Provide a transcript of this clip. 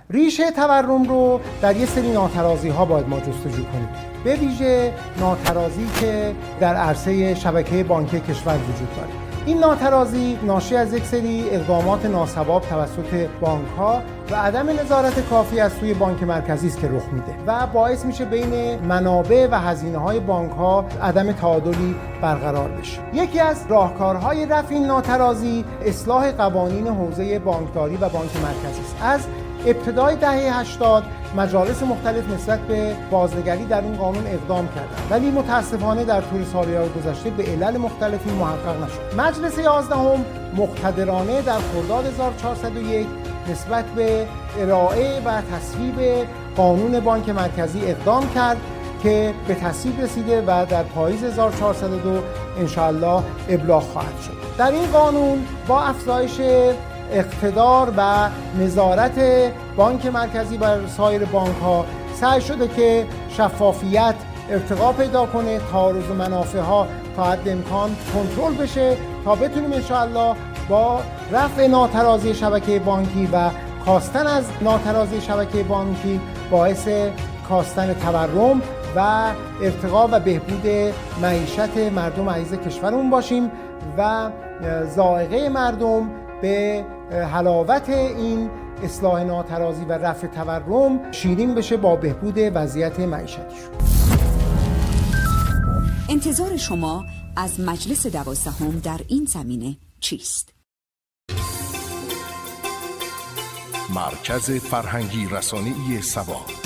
ریشه تورم رو در یه سری ناترازی‌ها باید ما جستجو کنیم، به ویژه ناترازی که در عرصه شبکه بانکی کشور وجود داره. این ناترازی ناشی از یک سری اقدامات ناصواب توسط بانک‌ها و عدم نظارت کافی از سوی بانک مرکزی است که رخ میده و باعث میشه بین منابع و هزینه‌های بانک‌ها عدم تعادلی برقرار بشه. یکی از راهکارهای رفع این ناترازی اصلاح قوانین حوزه بانکداری و بانک مرکزی است. از ابتدای دهه 80 مجالس مختلف نسبت به بازنگری در این قانون اقدام کردند، ولی متاسفانه در طول سالهای گذشته به علل مختلفی محقق نشد. مجلس 11 مقتدرانه در خرداد 1401 نسبت به ارائه و تصویب قانون بانک مرکزی اقدام کرد که به تصویب رسیده و در پاییز 1402 انشاءالله ابلاغ خواهد شد. در این قانون با افزایش اقتدار و نظارت بانک مرکزی بر سایر بانک‌ها سعی شده که شفافیت ارتقا پیدا کنه، تعارض منافع‌ها تا حد امکان کنترل بشه تا بتونیم انشاءالله با رفع ناترازی شبکه بانکی و کاستن از ناترازی شبکه بانکی باعث کاستن تورم و ارتقا و بهبود معیشت مردم عزیز کشورمون باشیم و ذائقه مردم به حلاوت این اصلاح ناترازی و رفع تورم شیرین بشه با بهبود وضعیت معیشتیشون. انتظار شما از مجلس 12 در این زمینه چیست؟ مرکز فرهنگی رسانه‌ای سبا.